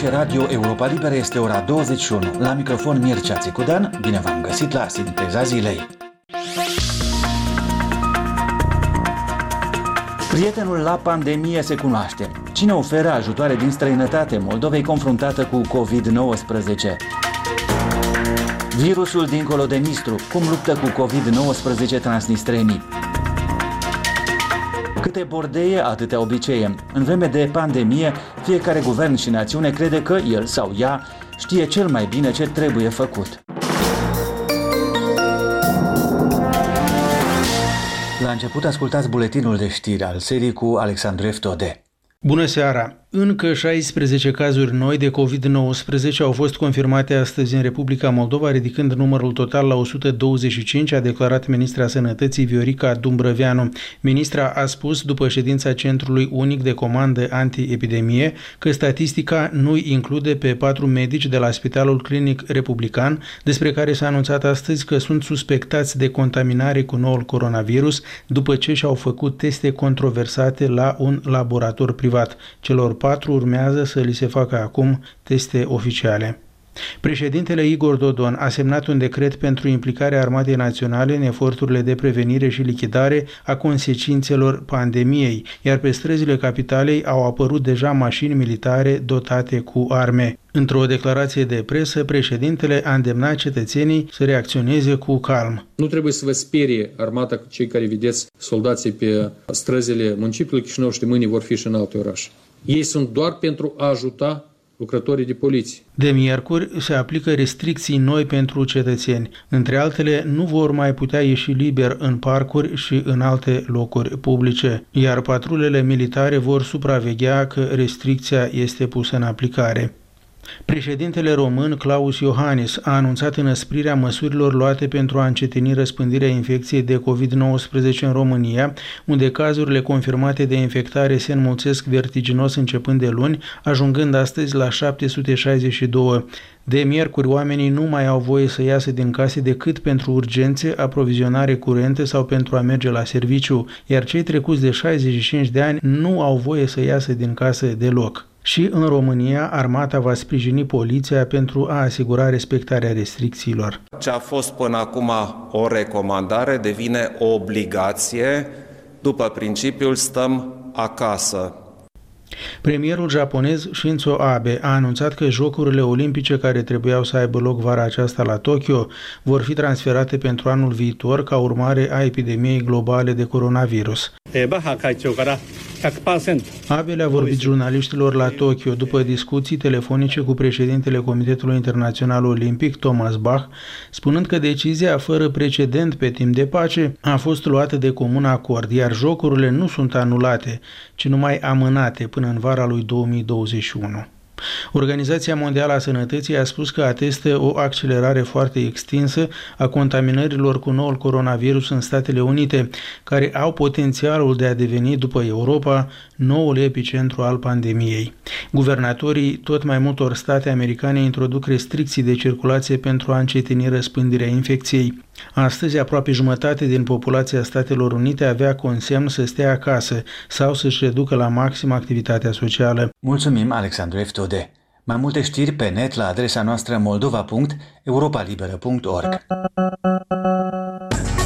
Aici Radio Europa Liberă, este ora 21. La microfon Mircea Țicudan, bine v-am găsit la Sinteza Zilei. Prietenul la pandemie se cunoaște. Cine oferă ajutoare din străinătate Moldovei confruntată cu COVID-19? Virusul dincolo de Nistru, cum luptă cu COVID-19 transnistrenii? Câte bordeie, atâtea obicee. În vreme de pandemie, fiecare guvern și națiune crede că el sau ea știe cel mai bine ce trebuie făcut. La început ascultați buletinul de știri al serii cu Alexandru Eftode. Bună seara! Încă 16 cazuri noi de COVID-19 au fost confirmate astăzi în Republica Moldova, ridicând numărul total la 125, a declarat ministra Sănătății Viorica Dumbrăveanu. Ministra a spus, după ședința Centrului Unic de Comandă Antiepidemie, că statistica nu include pe 4 medici de la Spitalul Clinic Republican, despre care s-a anunțat astăzi că sunt suspectați de contaminare cu noul coronavirus, după ce și-au făcut teste controversate la un laborator privat. Celor 4 urmează să li se facă acum teste oficiale. Președintele Igor Dodon a semnat un decret pentru implicarea Armatei Naționale în eforturile de prevenire și lichidare a consecințelor pandemiei, iar pe străzile capitalei au apărut deja mașini militare dotate cu arme. Într-o declarație de presă, președintele a îndemnat cetățenii să reacționeze cu calm. Nu trebuie să vă sperie armata cu cei care vedeți soldații pe străzile municipiului Chișinău și de mâine vor fi și în alte orașe. Ei sunt doar pentru a ajuta lucrătorii de poliție. De miercuri se aplică restricții noi pentru cetățeni. Între altele, nu vor mai putea ieși liber în parcuri și în alte locuri publice, iar patrulele militare vor supraveghea că restricția este pusă în aplicare. Președintele român Klaus Iohannis a anunțat înăsprirea măsurilor luate pentru a încetini răspândirea infecției de COVID-19 în România, unde cazurile confirmate de infectare se înmulțesc vertiginos începând de luni, ajungând astăzi la 762. De miercuri, oamenii nu mai au voie să iasă din case decât pentru urgențe, aprovizionare curentă sau pentru a merge la serviciu, iar cei trecuți de 65 de ani nu au voie să iasă din casă deloc. Și în România, armata va sprijini poliția pentru a asigura respectarea restricțiilor. Ce a fost până acum o recomandare devine o obligație după principiul stăm acasă. Premierul japonez Shinzo Abe a anunțat că Jocurile Olimpice care trebuiau să aibă loc vara aceasta la Tokyo vor fi transferate pentru anul viitor ca urmare a epidemiei globale de coronavirus. Abe le-a vorbit jurnaliștilor la Tokyo după discuții telefonice cu președintele Comitetului Internațional Olimpic, Thomas Bach, spunând că decizia fără precedent pe timp de pace a fost luată de comun acord, iar jocurile nu sunt anulate, ci numai amânate până în vara lui 2021. Organizația Mondială a Sănătății a spus că atestă o accelerare foarte extinsă a contaminărilor cu noul coronavirus în Statele Unite, care au potențialul de a deveni, după Europa, noul epicentru al pandemiei. Guvernatorii tot mai multor state americane introduc restricții de circulație pentru a încetini răspândirea infecției. Astăzi, aproape jumătate din populația Statelor Unite avea consemn să stea acasă sau să-și reducă la maxim activitatea socială. Mulțumim, Alexandru Eftode. Mai multe știri pe net la adresa noastră moldova.europalibera.org.